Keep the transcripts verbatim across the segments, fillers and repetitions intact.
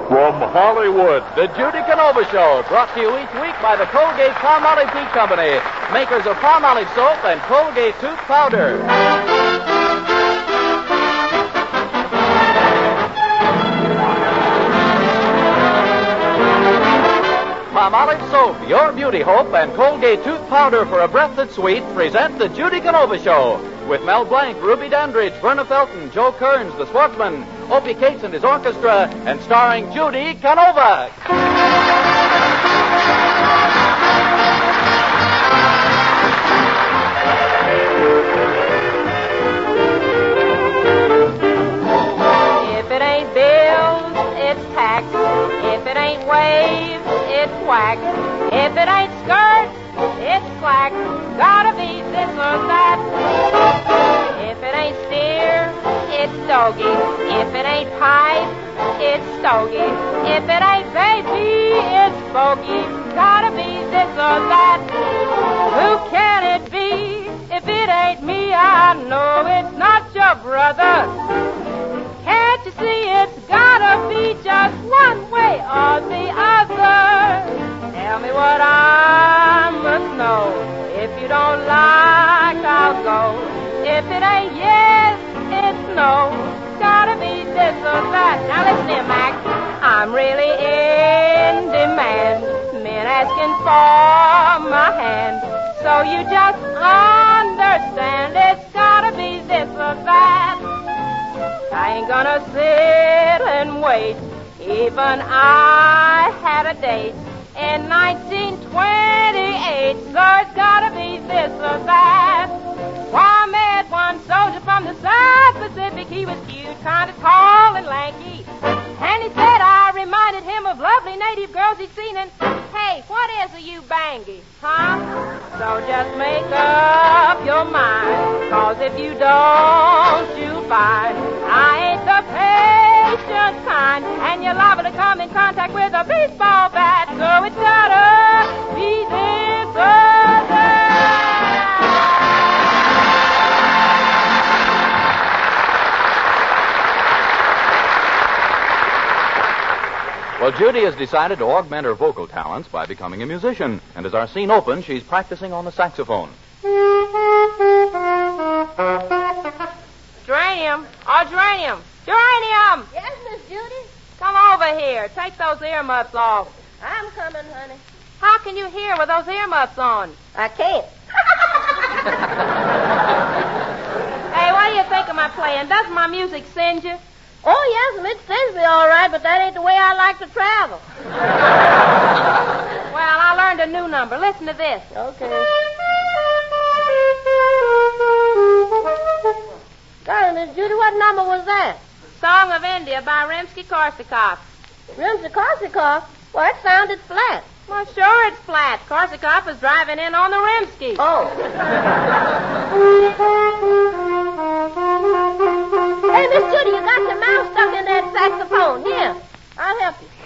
From Hollywood, the Judy Canova Show, brought to you each week by the Colgate-Palmolive Tea Company, makers of Palmolive soap and Colgate tooth powder. Palmolive soap, your beauty hope, and Colgate tooth powder for a breath that's sweet present the Judy Canova Show with Mel Blanc, Ruby Dandridge, Verna Felton, Joe Kearns, the Sportsman, Opie Cates and his orchestra, and starring Judy Canova. If it ain't bills, it's tax. If it ain't waves, it's whack. If it ain't skirts, it's slack. Gotta be this or that. If it ain't steer, it's doggy. If it ain't pipe, it's stogie. If it ain't baby, it's bogey. Gotta be this or that. Who can it be? If it ain't me, I know it's not your brother. Can't you see it's gotta be just one way or the other? Tell me what I must know. If you don't like, I'll go. If it ain't yes, it's no. Gotta be this or that. Now listen here, Mac. I'm really in demand. Men asking for my hand. So you just understand it's gotta be this or that. I ain't gonna sit and wait. Even I had a date in nineteen twenty-eight, so it's gotta be this or that. Why, I met one soldier from the South Pacific. He was cute, kind of tall and lanky. And he said I reminded him of lovely native girls he'd seen. And, hey, what is a you bangy, huh? So just make up your mind. Cause if you don't, you'll find I ain't the patient kind. And you're liable to come in contact with a baseball bat. So it's gotta be this or that. Well, Judy has decided to augment her vocal talents by becoming a musician. And as our scene opens, she's practicing on the saxophone. Geranium. Oh, Geranium. Geranium! Yes, Miss Judy? Come over here. Take those earmuffs off. I'm coming, honey. How can you hear with those earmuffs on? I can't. Hey, what do you think of my playing? Doesn't my music send you? Oh, yes, it sends me all right, but that ain't the way I like to travel. Well, I learned a new number. Listen to this. Okay. Golly, Miss Judy, what number was that? Song of India by Rimsky-Korsakov. Rimsky-Korsakov? Well, it sounded flat. Well, sure it's flat. Korsakov was driving in on the Rimsky. Oh. Hey, Miss Judy, you got your mouth stuck in that saxophone. Here, I'll help you.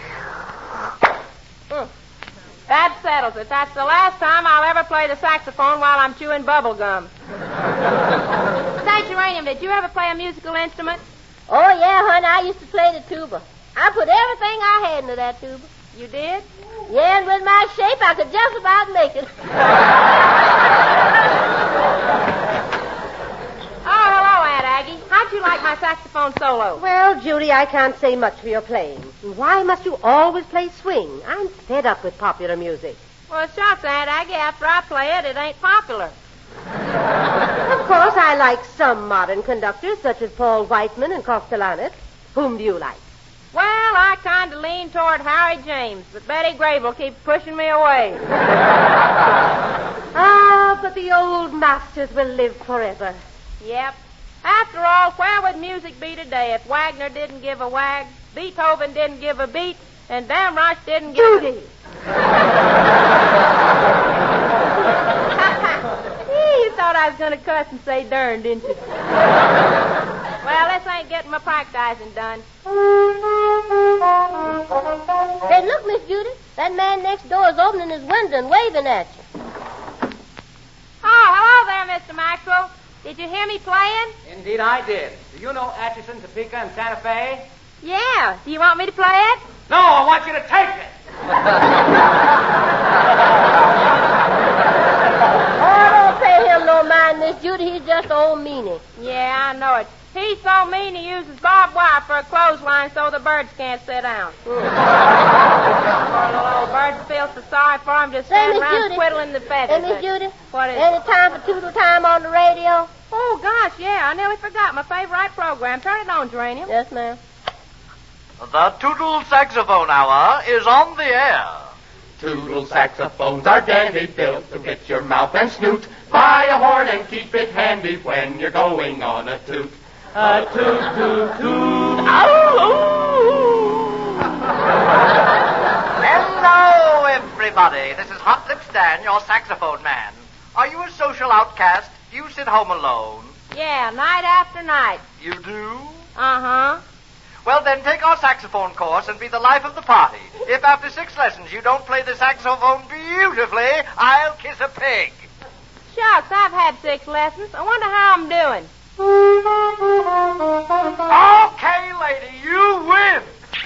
Mm. That settles it. That's the last time I'll ever play the saxophone while I'm chewing bubble gum. Say, Geranium, did you ever play a musical instrument? Oh, yeah, honey, I used to play the tuba. I put everything I had into that tuba. You did? Yeah, and with my shape, I could just about make it. Oh, hello, Aunt Aggie. How'd you like my saxophone solo? Well, Judy, I can't say much for your playing. Why must you always play swing? I'm fed up with popular music. Well, shucks, Aunt Aggie. After I play it, it ain't popular. Of course, I like some modern conductors, such as Paul Whiteman and Kostelanetz. Whom do you like? Well, I kind of lean toward Harry James, but Betty Grable keeps pushing me away. Ah, but the old masters will live forever. Yep. After all, where would music be today if Wagner didn't give a wag, Beethoven didn't give a beat, and Damrosch didn't give Judy! a... You thought I was going to cuss and say darn, didn't you? Well, this ain't getting my practicing done. Hey, look, Miss Judy. That man next door is opening his window and waving at you. Oh, hello there, Mister Maxwell. Did you hear me playing? Indeed, I did. Do you know Atchison, Topeka, and Santa Fe? Yeah. Do you want me to play it? No, I want you to take it. Oh, don't pay him no mind, Miss Judy. He's just old meanie. Yeah, I know it. He's so mean he uses barbed wire for a clothesline so the birds can't sit down. Poor little old birds feel so sorry for him, just Say, standing Miss around Judy. twiddling the feathers. Hey, Miss Judy. What is Any it? time for Toodle Time on the radio? Oh, gosh, yeah. I nearly forgot my favorite program. Turn it on, Geranium. Yes, ma'am. The Toodle Saxophone Hour is on the air. Toodle saxophones are dandy, built to fit your mouth and snoot. Buy a horn and keep it handy when you're going on a toot. A toot, toot, toot. Hello, everybody. This is Hot Lip Stan, your saxophone man. Are you a social outcast? Do you sit home alone? Yeah, night after night. You do? Uh-huh. Well, then, take our saxophone course and be the life of the party. If after six lessons you don't play the saxophone beautifully, I'll kiss a pig. Shucks, I've had six lessons. I wonder how I'm doing. Okay, lady, you win.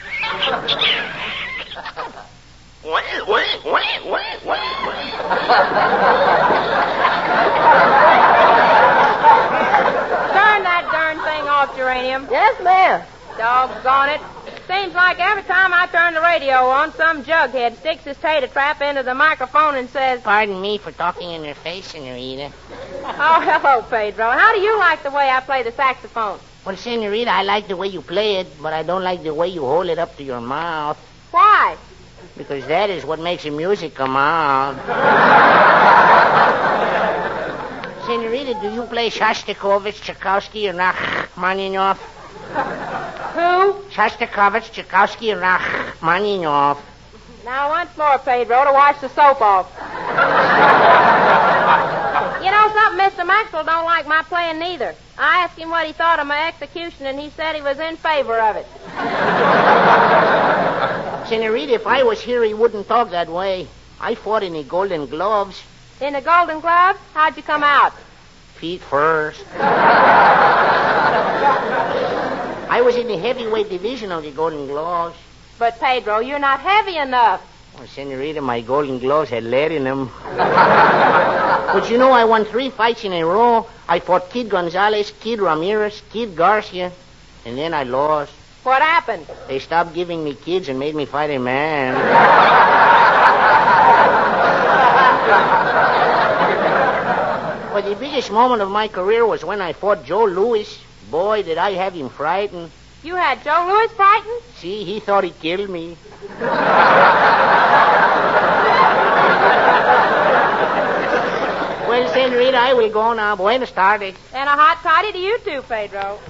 Turn that darn thing off, Geranium. Yes, ma'am. Doggone it. Seems like every time I turn the radio on, some jughead sticks his tater trap into the microphone and says, Pardon me for talking in your face, Senorita. "Oh, hello, Pedro. How do you like the way I play the saxophone?" Well, Senorita, I like the way you play it, but I don't like the way you hold it up to your mouth. Why? Because that is what makes the music come out. Senorita, do you play Shostakovich, Tchaikovsky, or Rachmaninoff? Who? Shostakovich, Tchaikovsky, or Rachmaninoff. Now, once more, Pedro, to wash the soap off. You know something, Mister Maxwell don't like my playing neither. I asked him what he thought of my execution, and he said he was in favor of it. Senorita, if I was here, he wouldn't talk that way. I fought in the Golden Gloves. In the Golden Glove? How'd you come out? Feet first. I was in the heavyweight division of the Golden Gloves. But, Pedro, you're not heavy enough. Well, Senorita, my Golden Gloves had lead in them. But you know, I won three fights in a row. I fought Kid Gonzalez, Kid Ramirez, Kid Garcia, and then I lost. What happened? They stopped giving me kids and made me fight a man. But the biggest moment of my career was when I fought Joe Louis. Boy, did I have him frightened. You had Joe Louis frightened? See, he thought he killed me. Well, Senorita, I will go now. Buenas tardes. And a hot toddy to you too, Pedro.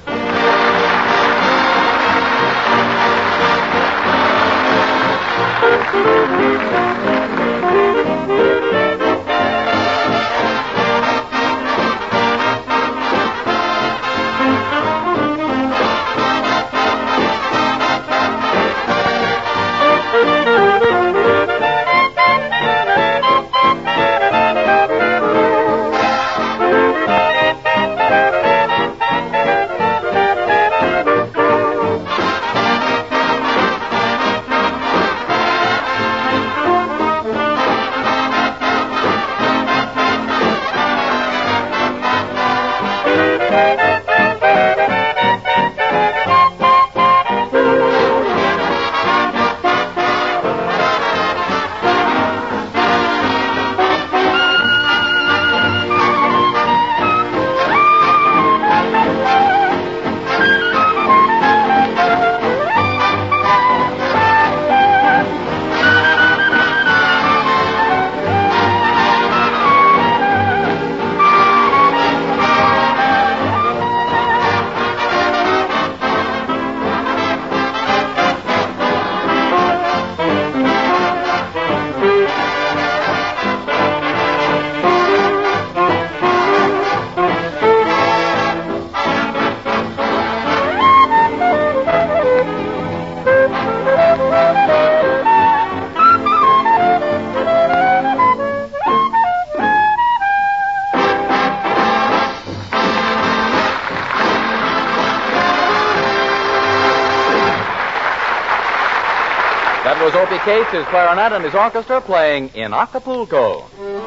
That was Opie Cates, his clarinet, and his orchestra playing In Acapulco.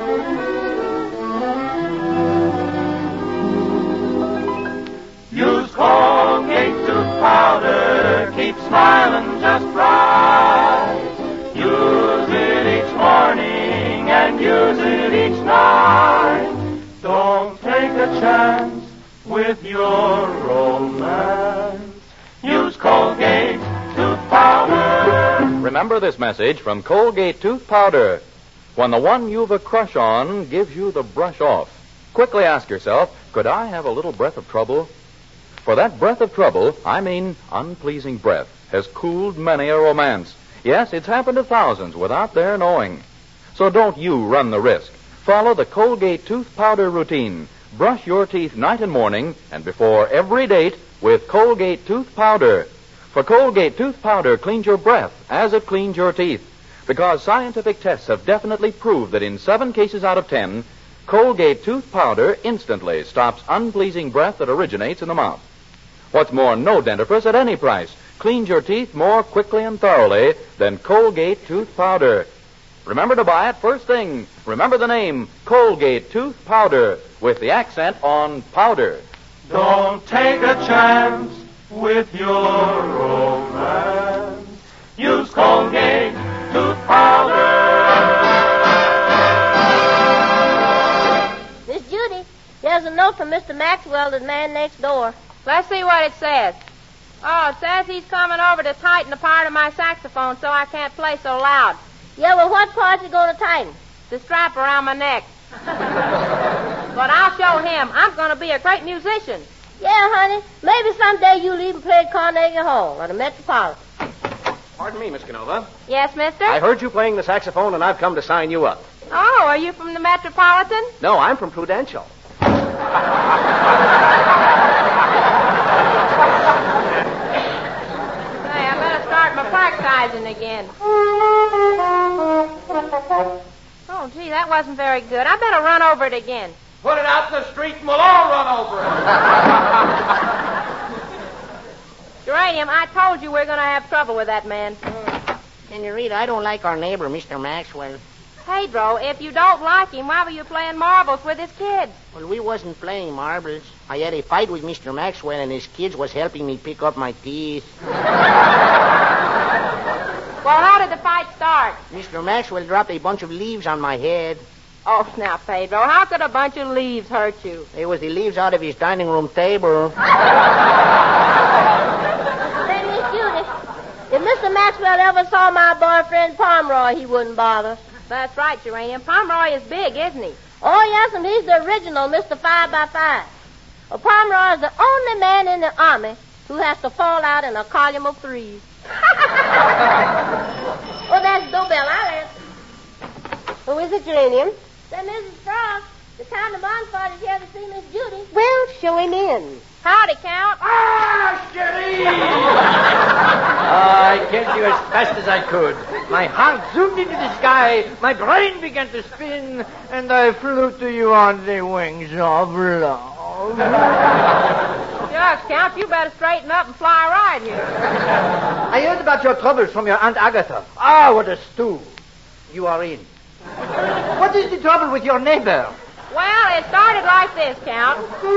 Use Colgate tooth powder, keep smiling just right. Use it each morning and use it each night. Don't take a chance with your romance. Use Colgate tooth powder. Remember this message from Colgate Tooth Powder. When the one you've a crush on gives you the brush off, quickly ask yourself, could I have a little breath of trouble? For that breath of trouble, I mean unpleasing breath, has cooled many a romance. Yes, it's happened to thousands without their knowing. So don't you run the risk. Follow the Colgate Tooth Powder routine. Brush your teeth night and morning and before every date with Colgate Tooth Powder. For Colgate Tooth Powder cleans your breath as it cleans your teeth. Because scientific tests have definitely proved that in seven cases out of ten, Colgate Tooth Powder instantly stops unpleasing breath that originates in the mouth. What's more, no dentifrice at any price cleans your teeth more quickly and thoroughly than Colgate Tooth Powder. Remember to buy it first thing. Remember the name, Colgate Tooth Powder, with the accent on powder. Don't take a chance with your romance. Use Colgate tooth powder. Miss Judy, there's a note from Mister Maxwell, the man next door. Let's see what it says. Oh, it says he's coming over to tighten the part of my saxophone so I can't play so loud. Yeah, well, what part's he going to tighten? The strap around my neck. But I'll show him. I'm going to be a great musician. Yeah, honey. Maybe someday you'll even play at Carnegie Hall or the Metropolitan. Pardon me, Miss Canova. Yes, mister? I heard you playing the saxophone, and I've come to sign you up. Oh, are you from the Metropolitan? No, I'm from Prudential. Say, I better start my practicing again. Oh, gee, that wasn't very good. I better run over it again. Put it out in the street and we'll all run over it. Geranium, I told you we're going to have trouble with that man. Senorita, I don't like our neighbor, Mister Maxwell. Pedro, if you don't like him, why were you playing marbles with his kids? Well, we wasn't playing marbles. I had a fight with Mister Maxwell, and his kids was helping me pick up my teeth. Well, how did the fight start? Mister Maxwell dropped a bunch of leaves on my head. Oh, now, Pedro, how could a bunch of leaves hurt you? It was the leaves out of his dining room table. Say, Miss Judy, if Mister Maxwell ever saw my boyfriend Pomeroy, he wouldn't bother. That's right, Geranium. Pomeroy is big, isn't he? Oh, yes, and he's the original Mister Five by Five. Well, Pomeroy is the only man in the Army who has to fall out in a column of threes. Oh, that's the doorbell. I'll answer. Who is it, Geranium? Say, Missus Frost, the Count of Montfort is here to see Miss Judy. Well, show him in. Howdy, Count. Ah, Sherry! I killed you as fast as I could. My heart zoomed into the sky, my brain began to spin, and I flew to you on the wings of love. Shucks, Count, you better straighten up and fly right here. I heard about your troubles from your Aunt Agatha. Ah, what a stew. You are in. What is the trouble with your neighbor? Well, it started like this, Count.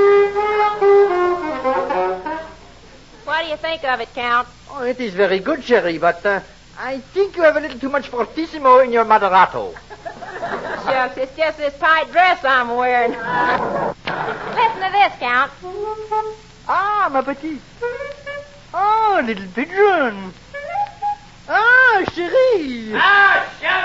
What do you think of it, Count? Oh, it is very good, Sherry, but uh, I think you have a little too much fortissimo in your moderato. Shucks, it's just this tight dress I'm wearing. Listen to this, Count. Ah, ma petite. Oh, little pigeon. Ah, Sherry. Ah, shut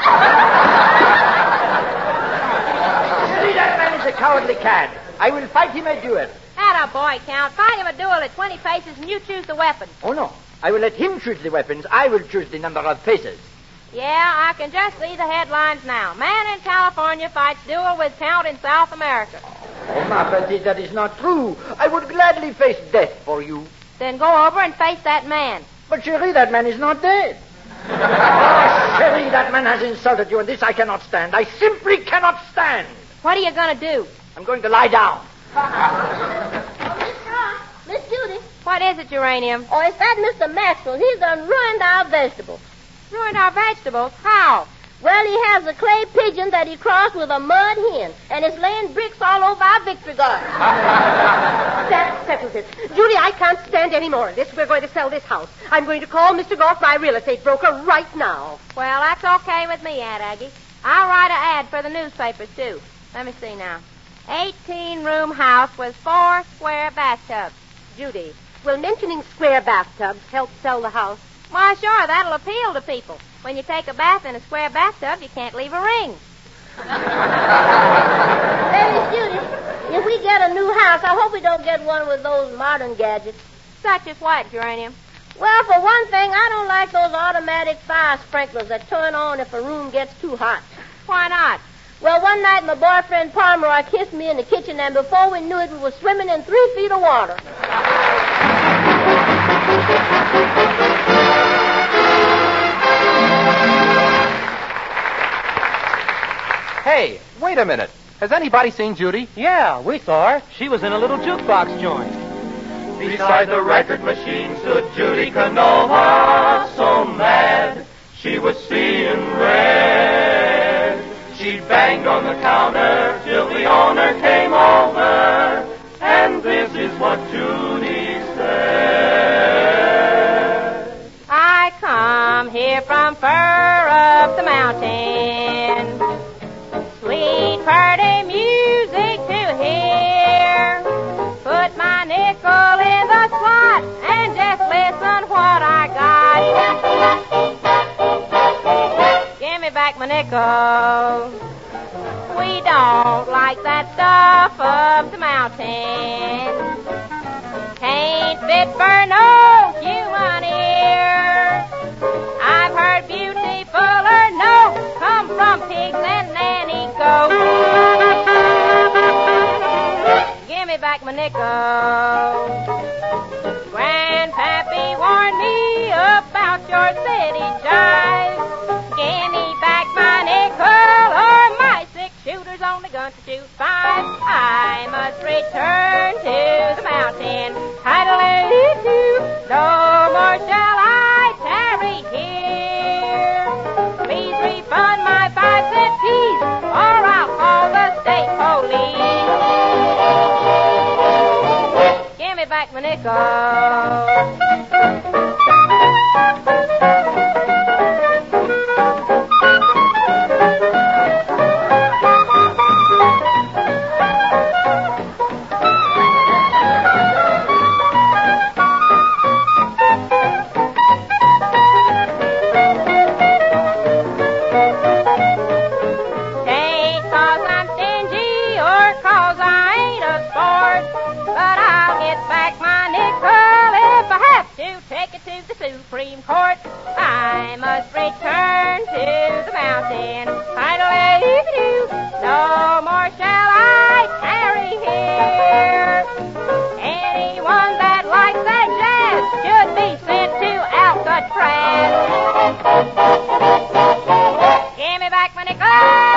up! Sherry, that man is a cowardly cad. I will fight him a duel. Atta boy, Count. Fight him a duel at twenty paces and you choose the weapon. Oh, no. I will let him choose the weapons. I will choose the number of paces. Yeah, I can just see the headlines now. Man in California fights duel with Count in South America. Oh, ma petite, that is not true. I would gladly face death for you. Then go over and face that man. But, Sherry, that man is not dead. Oh, Sherry, that man has insulted you, and this I cannot stand. I simply cannot stand. What are you going to do? I'm going to lie down. Oh, Miss Frost, Miss Judy. What is it, Geranium? Oh, it's that Mister Maxwell. He's done ruined our vegetables. Ruined our vegetables? How? Well, he has a clay pigeon that he crossed with a mud hen, and it's laying bricks all over our victory garden. That settles it. Judy, I can't stand any more of this. We're going to sell this house. I'm going to call Mister Goff, my real estate broker, right now. Well, that's okay with me, Aunt Aggie. I'll write an ad for the newspapers, too. Let me see now. eighteen-room house with four square bathtubs. Judy, will mentioning square bathtubs help sell the house? Why, sure, that'll appeal to people. When you take a bath in a square bathtub, you can't leave a ring. Hey, Miss Judy, if we get a new house, I hope we don't get one with those modern gadgets. Such as what, Geranium? Well, for one thing, I don't like those automatic fire sprinklers that turn on if a room gets too hot. Why not? Well, one night my boyfriend Pomeroy kissed me in the kitchen, and before we knew it, we were swimming in three feet of water. Hey, wait a minute. Has anybody seen Judy? Yeah, we saw her. She was in a little jukebox joint. Beside the record machine stood Judy Canova, so mad she was seeing red. She banged on the counter till the owner came over, and this is what Judy said. I come here from far up the mountain, sweet pretty music to hear. Put my nickel in the slot and just listen what I got. Give me back my nickel. We don't like that stuff up the mountain. Can't fit for no human ear. I've heard beautifuler notes come from pigs and nanny goats. Give me back my nickel. Grandpappy warned me about your city jive. Give me back my nickel or my six shooters only going to shoot five. I must return to the mountain. Tiddle-oo-doo, no more shall I tarry here. Please refund my five cent piece or I'll call the state police. Give me back my nickel. Supreme Court, I must return to the mountain. Tiddle-oo-doo, no more shall I tarry here. Anyone that likes that jazz should be sent to Alcatraz. Give me back my nickel.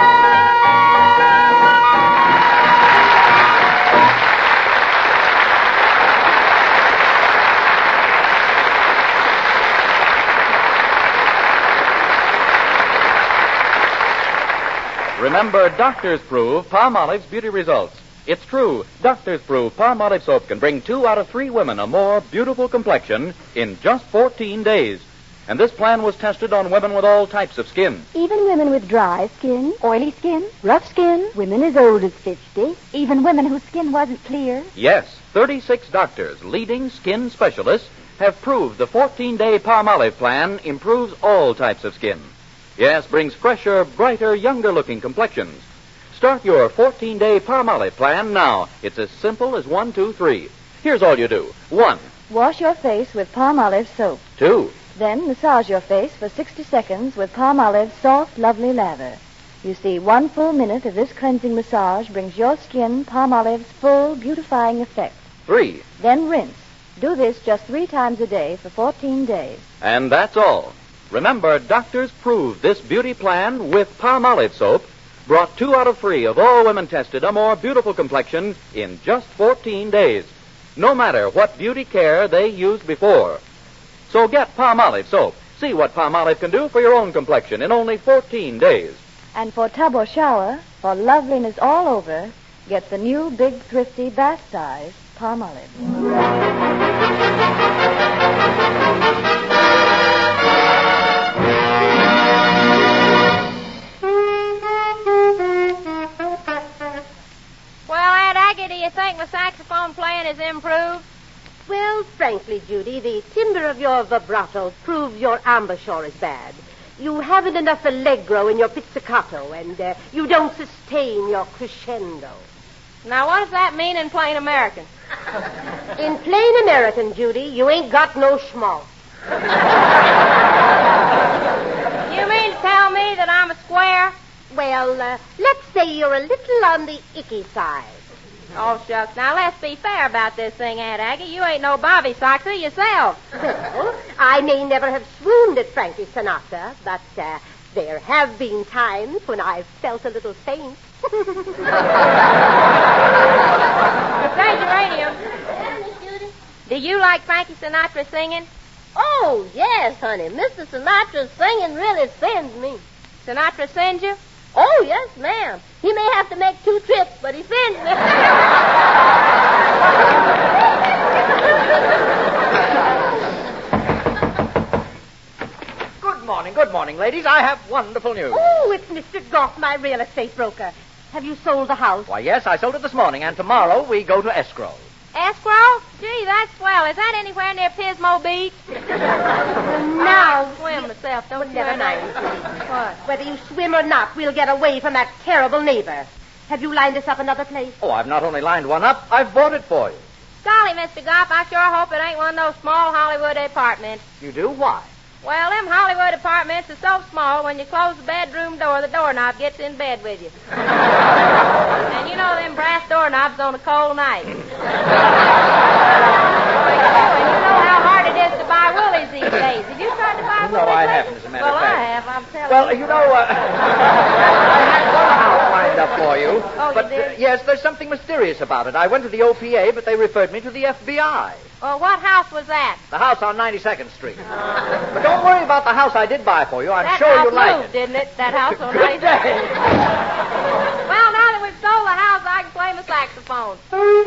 Remember, doctors prove Palmolive's beauty results. It's true. Doctors prove Palmolive soap can bring two out of three women a more beautiful complexion in just fourteen days. And this plan was tested on women with all types of skin. Even women with dry skin, oily skin, rough skin, women as old as fifty, even women whose skin wasn't clear. Yes, thirty-six doctors, leading skin specialists, have proved the fourteen-day Palmolive plan improves all types of skin. Yes, brings fresher, brighter, younger-looking complexions. Start your fourteen-day Palmolive plan now. It's as simple as one, two, three. Here's all you do. One. Wash your face with Palmolive soap. Two. Then massage your face for sixty seconds with Palmolive's soft, lovely lather. You see, one full minute of this cleansing massage brings your skin Palmolive's full, beautifying effect. Three. Then rinse. Do this just three times a day for fourteen days. And that's all. Remember, doctors proved this beauty plan with Palmolive soap brought two out of three of all women tested a more beautiful complexion in just fourteen days, no matter what beauty care they used before. So get Palmolive soap. See what Palmolive can do for your own complexion in only fourteen days. And for tub or shower, for loveliness all over, get the new big, thrifty, bath-size Palmolive. Well, Aunt Aggie, do you think my saxophone playing has improved? Well, frankly, Judy, the timbre of your vibrato proves your embouchure is bad. You haven't enough allegro in your pizzicato, and uh, you don't sustain your crescendo. Now, what does that mean in plain American? In plain American, Judy, you ain't got no schmaltz. You mean to tell me that I'm a square? Well, uh, let's say you're a little on the icky side. Oh, shucks. Now, let's be fair about this thing, Aunt Aggie. You ain't no Bobby Soxer yourself. Well, I may never have swooned at Frankie Sinatra, but uh, there have been times when I've felt a little faint. Say, Geranium, do you like Frankie Sinatra singing? Oh, yes, honey. Mister Sinatra's singing really sends me. Sinatra sends you? Oh, yes, ma'am. He may have to make two trips, but he sends me. Good morning, good morning, ladies. I have wonderful news. Oh, it's Mister Goff, my real estate broker. Have you sold the house? Why, yes, I sold it this morning, and tomorrow we go to escrow. Escrow? Gee, that's swell. Is that anywhere near Pismo Beach? Now, I swim myself, don't you? never mind. What? Whether you swim or not, we'll get away from that terrible neighbor. Have you lined us up another place? Oh, I've not only lined one up, I've bought it for you. Golly, Mister Goff, I sure hope it ain't one of those small Hollywood apartments. You do? Why? Well, them Hollywood apartments are so small, when you close the bedroom door, the doorknob gets in bed with you. And you know them brass doorknobs on a cold night. And you know how hard it is to buy woolies these days. Have you tried to buy woolies? No, I lately? haven't, as a matter well, of fact. Well, I have, I'm telling Well, you. you know, uh, I had one house lined up for you. Oh, but, you did? Uh, yes, there's something mysterious about it. I went to the O P A, but they referred me to the F B I. Well, what house was that? The house on ninety-second Street. But don't worry about the house I did buy for you. I'm that sure house you'll like moved, it. didn't it? That house on Good ninety-second. day. Well, now that we've sold the house, I can play my saxophone.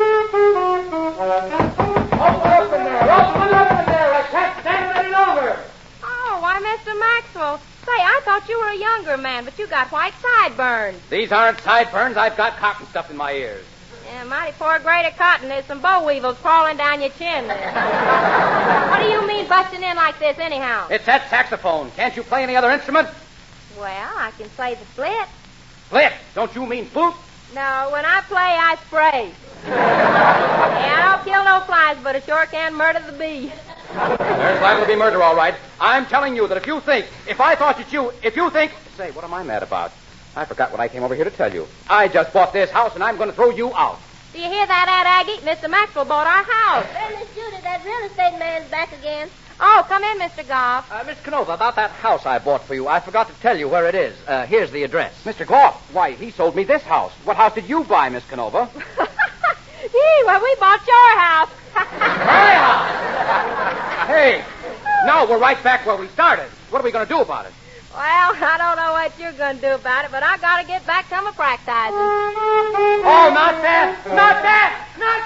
Open up in there. Open up in there. I can't stand it any longer. Oh, why, Mister Maxwell. Say, I thought you were a younger man, but you got white sideburns. These aren't sideburns. I've got cotton stuffed in my ears. Yeah, mighty poor grade of cotton. There's some boll weevils crawling down your chin there. What do you mean busting in like this, anyhow? It's that saxophone. Can't you play any other instrument? Well, I can play the split. Split. Don't you mean flute? No, when I play, I spray. Yeah, I don't kill no flies, but I sure can murder the bee. There's liable to be murder, all right. I'm telling you that if you think, if I thought that you, if you think... Say, what am I mad about? I forgot what I came over here to tell you. I just bought this house, and I'm going to throw you out. Do you hear that, Aunt Aggie? Mister Maxwell bought our house. Well, Miss Judy, that real estate man's back again. Oh, come in, Mister Goff. Uh, Miss Canova, about that house I bought for you, I forgot to tell you where it is. Uh, here's the address. Mister Goff, why, he sold me this house. What house did you buy, Miss Canova? Gee, well, we bought your house. My house! Hey, now we're right back where we started. What are we going to do about it? Well, I don't know what you're going to do about it, but I got to get back to my practicing. Oh, not that! Not that! Not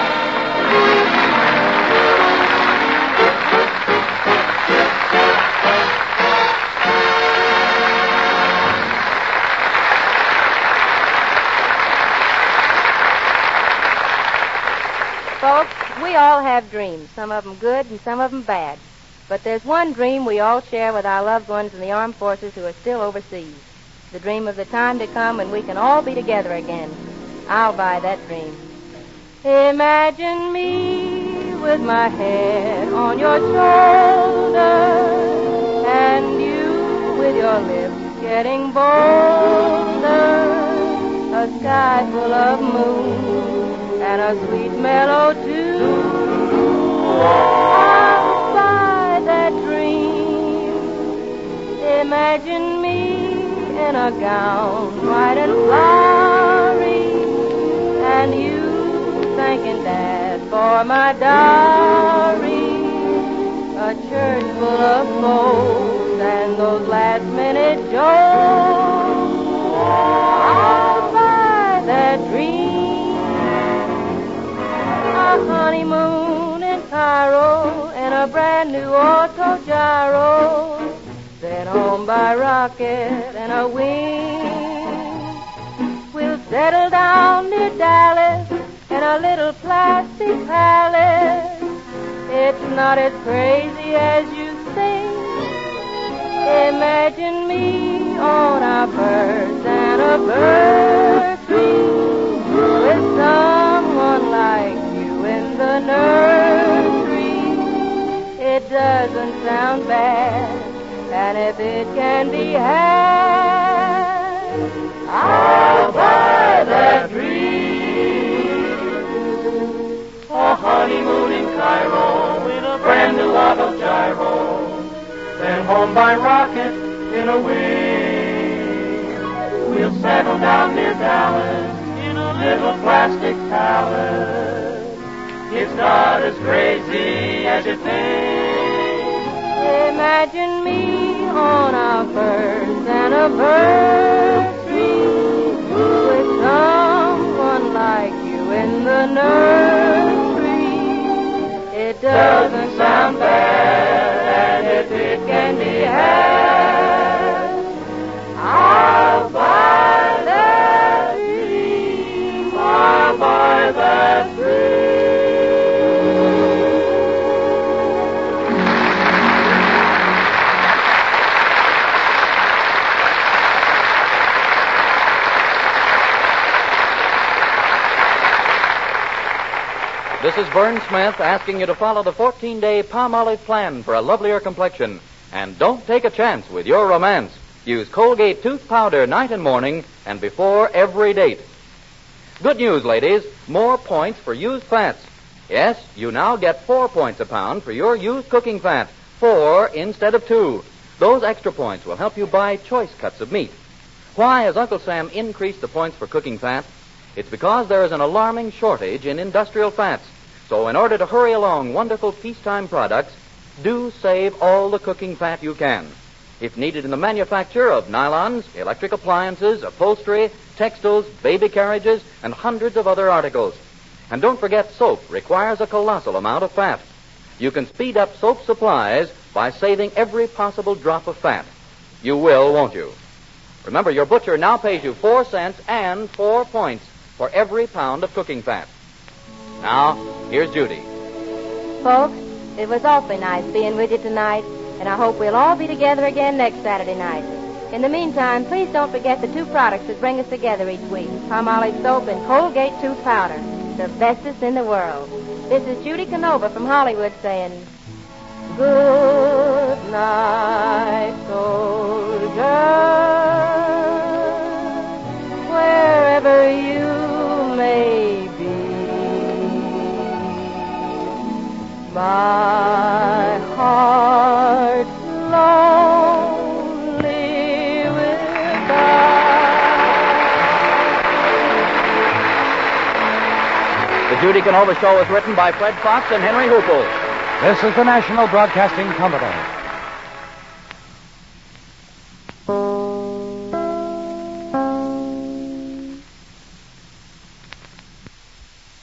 Folks, we all have dreams, some of them good and some of them bad. But there's one dream we all share with our loved ones in the armed forces who are still overseas. The dream of the time to come when we can all be together again. I'll buy that dream. Imagine me with my head on your shoulder and you with your lips getting bolder. A sky full of moon and a sweet mellow tune. I'll buy that dream. Imagine me in a gown white and flowery, and you thanking Dad for my dowry. A church full of folks those last-minute jokes. I'll buy that dream, a honeymoon in Cairo and a brand new auto gyro, then home by rocket and a wing. We'll settle down near Dallas in a little plastic palace. It's not as crazy as you think. Imagine me on a first anniversary with someone like you in the nursery. It doesn't sound bad, and if it can be had, I'll buy that dream. A honeymoon in Cairo with a brand new auto gyro, then home by rocket in a wing. We'll settle down near Dallas in a little plastic palace. It's not as crazy as you think. Imagine me on our first anniversary with someone like you in the nursery. It doesn't sound bad, and if it can be had, I'll buy that dream. I'll buy that dream. This is Vern Smith asking you to follow the fourteen-day Palmolive plan for a lovelier complexion. And don't take a chance with your romance. Use Colgate tooth powder night and morning and before every date. Good news, ladies. More points for used fats. Yes, you now get four points a pound for your used cooking fat. Four instead of two. Those extra points will help you buy choice cuts of meat. Why has Uncle Sam increased the points for cooking fat? It's because there is an alarming shortage in industrial fats. So in order to hurry along wonderful peacetime products, do save all the cooking fat you can. If needed in the manufacture of nylons, electric appliances, upholstery, textiles, baby carriages, and hundreds of other articles. And don't forget, soap requires a colossal amount of fat. You can speed up soap supplies by saving every possible drop of fat. You will, won't you? Remember, your butcher now pays you four cents and four points for every pound of cooking fat. Now, here's Judy. Folks, it was awfully nice being with you tonight, and I hope we'll all be together again next Saturday night. In the meantime, please don't forget the two products that bring us together each week, Palmolive soap and Colgate tooth powder, the bestest in the world. This is Judy Canova from Hollywood saying, good night, soldier, wherever you may be. My heart's lonely without. The Judy Canova Show is written by Fred Fox and Henry Hoople. This is the National Broadcasting Company.